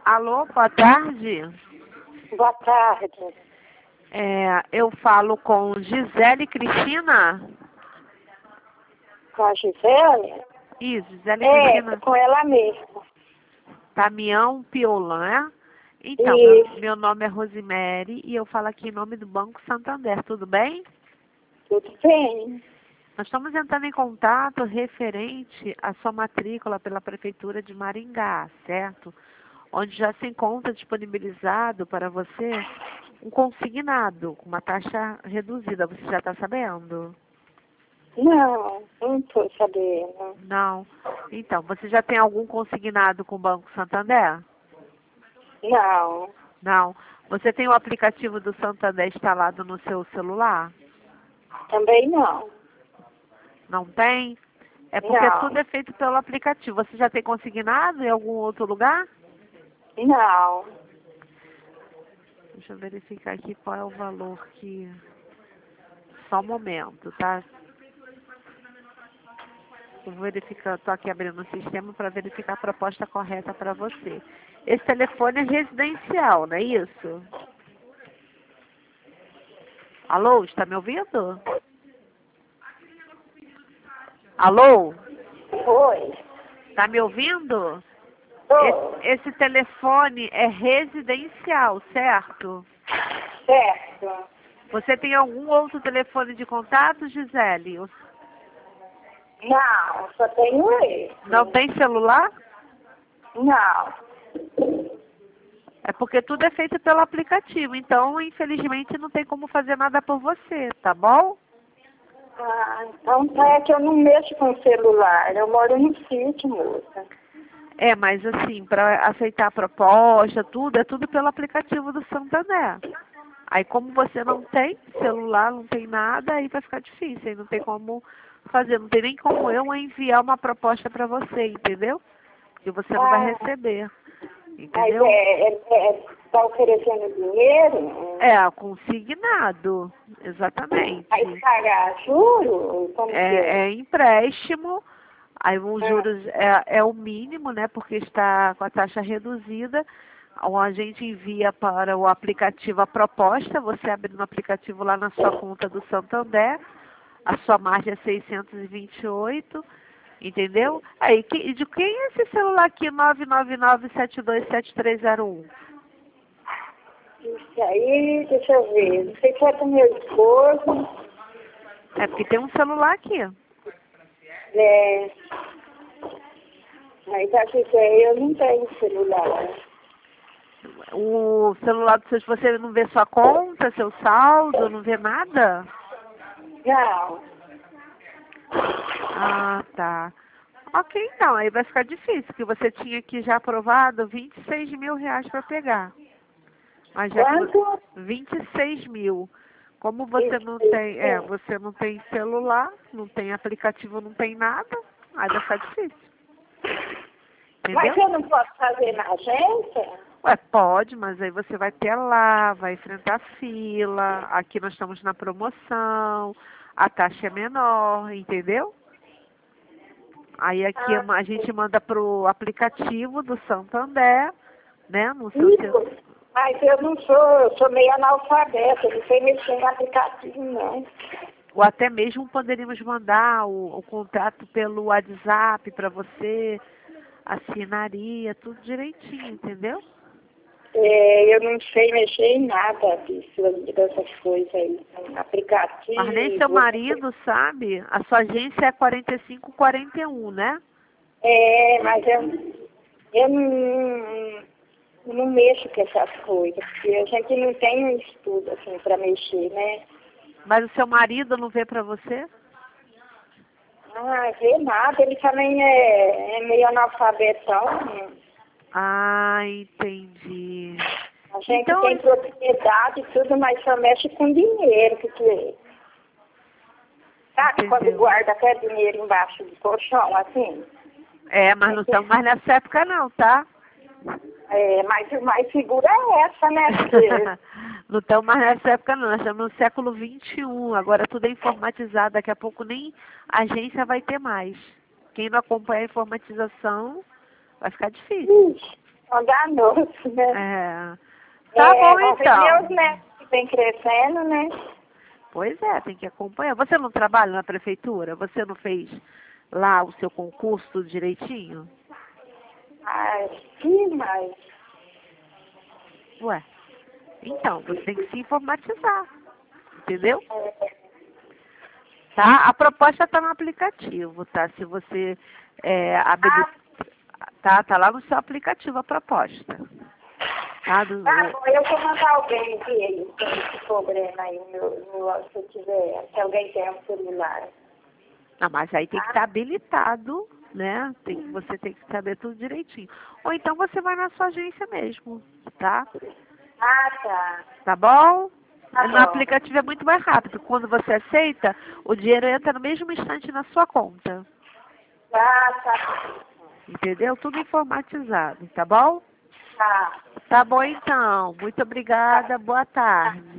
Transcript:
Alô, boa tarde. Boa tarde. Eu falo com Gisele Cristina? Com a Gisele? Isso, Gisele É, Cristina com ela mesma. Tamião Piolan, né? Então, Isso, meu nome é Rosemary e eu falo aqui em nome do Banco Santander, tudo bem? tudo bem. Nós estamos entrando em contato referente à sua matrícula pela Prefeitura de Maringá, certo? Onde já se encontra disponibilizado para você um consignado com uma taxa reduzida. Você já está sabendo? Não estou sabendo. Não. Então, você já tem algum consignado com o Banco Santander? Não, Não. Você tem o aplicativo do Santander instalado no seu celular? também não. Não tem? É porque Não, tudo é feito pelo aplicativo. Você já tem consignado em algum outro lugar? não. Deixa eu verificar aqui qual é o valor que... Só um momento, tá? Eu vou verificar, estou aqui abrindo o sistema para verificar a proposta correta para você. Esse telefone é residencial, não é isso? Alô, está me ouvindo? Alô? Oi. Está me ouvindo? Tô. Esse telefone é residencial, certo? Certo. Você tem algum outro telefone de contato, Gisele? Não, só tenho esse. Não tem celular? Não. É porque tudo é feito pelo aplicativo, então, infelizmente, não tem como fazer nada por você, tá bom? Ah, então tá, é que eu não mexo com celular. Eu moro no sítio, moça. É, mas assim, para aceitar a proposta, tudo, é tudo pelo aplicativo do Santander. Aí como você não tem celular, não tem nada, aí vai ficar difícil, aí não tem como fazer, não tem nem como eu enviar uma proposta para você, entendeu? Que você não vai Ah, receber, mas entendeu? tá oferecendo dinheiro? É, consignado, exatamente. Aí pagar juro? Como que é? É empréstimo, aí os Ah, juros é o mínimo, né? Porque está com a taxa reduzida. A gente envia para o aplicativo a proposta, você abre no aplicativo lá na sua conta do Santander, a sua margem é 628, entendeu? Aí, de quem é esse celular aqui, 999727301? isso aí, deixa eu ver. Não sei se é do meu esposo. É porque tem um celular aqui. É, mas acho que eu não tenho celular. O celular do seu, você não vê sua conta, seu saldo, não vê nada? Não. Ah, tá. Ok, então, aí vai ficar difícil, porque você tinha aqui já aprovado 26 mil reais para pegar. Mas já que Quanto? 26 mil. Como você não tem, você não tem celular, não tem aplicativo, não tem nada, aí vai ficar difícil. Mas Entendeu? eu não posso fazer na agência? Ué, pode, mas aí você vai ter lá, vai enfrentar fila, aqui nós estamos na promoção, a taxa é menor, entendeu? Aí aqui Ah, a gente manda pro aplicativo do Santander, né, no seu celular. isso. Mas eu sou meio analfabeta, não sei mexer em aplicativo, não. Ou até mesmo poderíamos mandar o contrato pelo WhatsApp para você, assinaria, tudo direitinho, entendeu? É, eu não sei mexer em nada disso, dessas coisas aí. Mas nem seu Aplicativo. marido sabe, a sua agência é 4541, né? É, mas eu não mexo com essas coisas, porque a gente não tem um estudo assim para mexer, né? Mas o seu marido não vê para você? Ah, vê nada, ele também é meio analfabetão. Né? Ah, entendi. A gente Então, tem propriedade e tudo, mas só mexe com dinheiro, porque sabe quando entendeu? guarda até dinheiro embaixo do colchão, assim? É, mas não estamos mais nessa época não, tá? É, mas o mais seguro é essa, né? Porque Não estamos mais nessa época não, nós estamos no século XXI, agora tudo é informatizado, daqui a pouco nem agência vai ter mais. Quem não acompanha a informatização vai ficar difícil. ixi, Enganoso, né? É. Tá bom, então. Meus netos que vem crescendo, né? Pois é, tem que acompanhar. Você não trabalha na prefeitura? Você não fez lá o seu concurso tudo direitinho? Ah, sim, mas... Ué, então, você tem que se informatizar, entendeu? Tá? A proposta está no aplicativo, tá? Se você tá lá no seu aplicativo a proposta. Tá? Tá bom, eu vou mandar alguém ver esse problema aí, se eu tiver, se alguém tem um celular. Ah, mas aí tem que estar habilitado, né? Você tem que saber tudo direitinho. Ou então você vai na sua agência mesmo, tá? Ah, tá. Tá bom? Tá No bom. aplicativo é muito mais rápido. Quando você aceita, o dinheiro entra no mesmo instante na sua conta. Ah, tá. Entendeu? Tudo informatizado, tá bom? Tá. Tá bom então. Muito obrigada. Boa tarde.